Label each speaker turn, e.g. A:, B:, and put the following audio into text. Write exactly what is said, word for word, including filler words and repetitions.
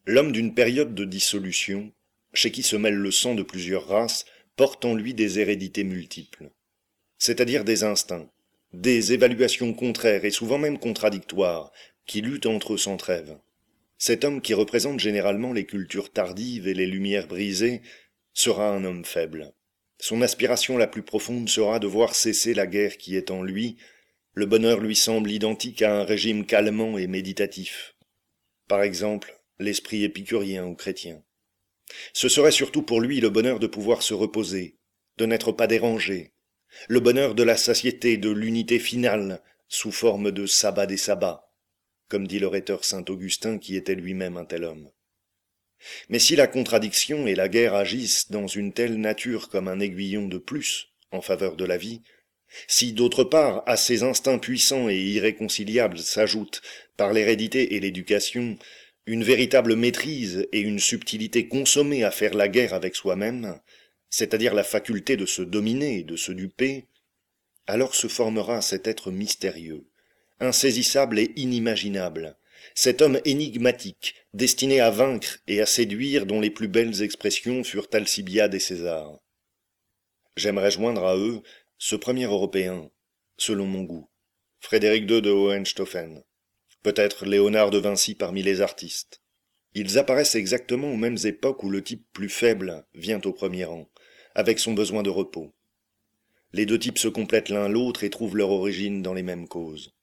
A: L'homme d'une période de dissolution, chez qui se mêle le sang de plusieurs races, porte en lui des hérédités multiples, c'est-à-dire des instincts, des évaluations contraires et souvent même contradictoires, qui luttent entre eux sans trêve. Cet homme qui représente généralement les cultures tardives et les lumières brisées sera un homme faible. Son aspiration la plus profonde sera de voir cesser la guerre qui est en lui. Le bonheur lui semble identique à un régime calmant et méditatif. Par exemple, l'esprit épicurien ou chrétien. Ce serait surtout pour lui le bonheur de pouvoir se reposer, de n'être pas dérangé, le bonheur de la satiété, de l'unité finale, sous forme de sabbat des sabbats, comme dit le rhéteur saint Augustin qui était lui-même un tel homme. Mais si la contradiction et la guerre agissent dans une telle nature comme un aiguillon de plus en faveur de la vie, si d'autre part à ces instincts puissants et irréconciliables s'ajoutent, par l'hérédité et l'éducation, une véritable maîtrise et une subtilité consommée à faire la guerre avec soi-même, c'est-à-dire la faculté de se dominer et de se duper, alors se formera cet être mystérieux, insaisissable et inimaginable, cet homme énigmatique, destiné à vaincre et à séduire, dont les plus belles expressions furent Alcibiade et César. J'aimerais joindre à eux ce premier Européen, selon mon goût, Frédéric deux de Hohenstaufen, peut-être Léonard de Vinci parmi les artistes. Ils apparaissent exactement aux mêmes époques où le type plus faible vient au premier rang, avec son besoin de repos. Les deux types se complètent l'un l'autre et trouvent leur origine dans les mêmes causes.